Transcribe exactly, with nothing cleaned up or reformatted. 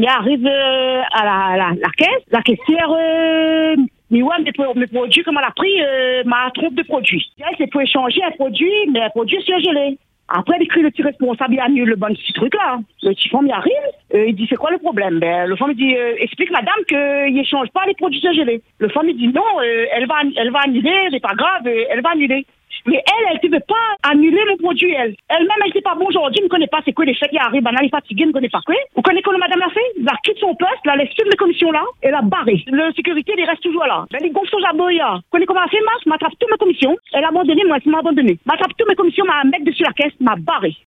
il arrive euh, à la, la, la caisse, la caissière, euh, mais ouais, mes, mes produits, comme elle a pris, euh, ma trompe de produits. Elle, c'est pour échanger un produit, mais un produit surgelé. Après, il écrit le petit responsable, il annule le bon petit truc là. Le petit femme, il arrive, euh, il dit c'est quoi le problème? Ben, le femme, il dit euh, explique madame qu'il n'échange pas les produits surgelés. Le femme, il dit non, euh, elle, va, elle va annuler, c'est pas grave, euh, elle va annuler. Mais elle, elle ne veut pas annuler mon produit, elle. Elle-même, elle ne sait pas bon aujourd'hui, elle ne connaît pas c'est quoi les chèques qui arrivent, elle est fatiguée, elle ne connaît pas quoi. Vous connaissez comment madame l'a fait? Elle a quitté son poste, elle a laissé toutes les commissions là, elle a barré. Le sécurité, il reste toujours là. Elle gonfle son jabot, là. Vous connaissez comment elle fait, Mas? M'attrape toutes mes commissions. Elle a abandonné, moi, elle m'a abandonné. M'attrape toutes mes commissions, m'a mettre dessus la caisse, m'a barré.